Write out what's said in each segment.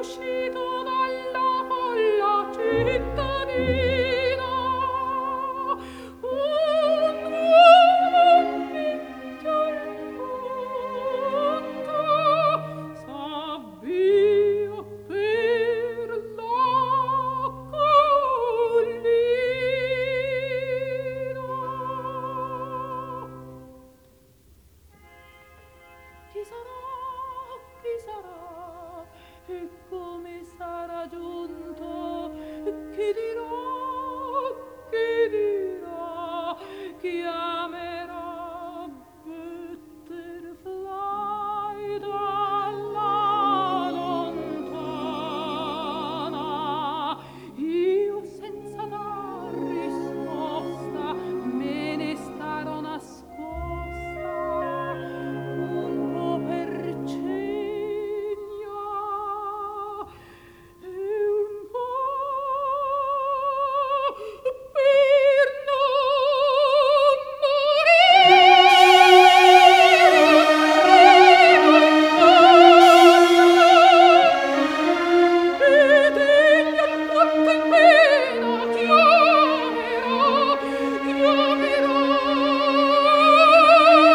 uscito dalla folla cittadina un uomo picchio in punta s'avvia per la collina. Chi sarà? Chi sarà? E come sarà giunto? Chi dirà? Chi dirà? Chiamerà Butterfly dalla lontana. Io senza dar risposta me ne starò nascosta un po' per ciglia e un po' per non morire. Ed egli alquanto in pena chiamerà, chiamerà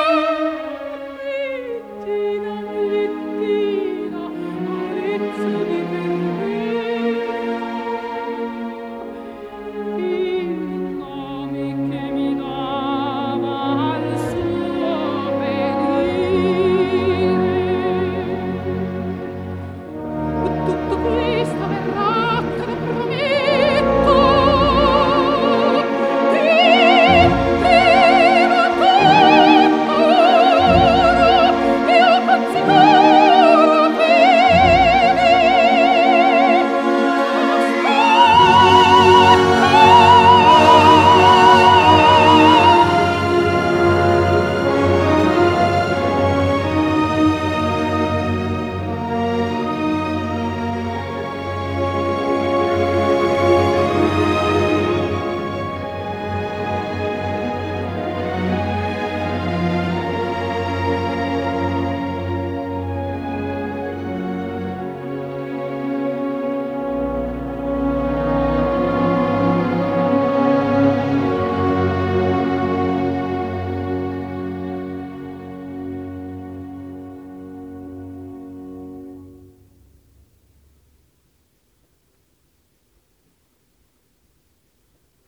Bettina, Bettina, carezza di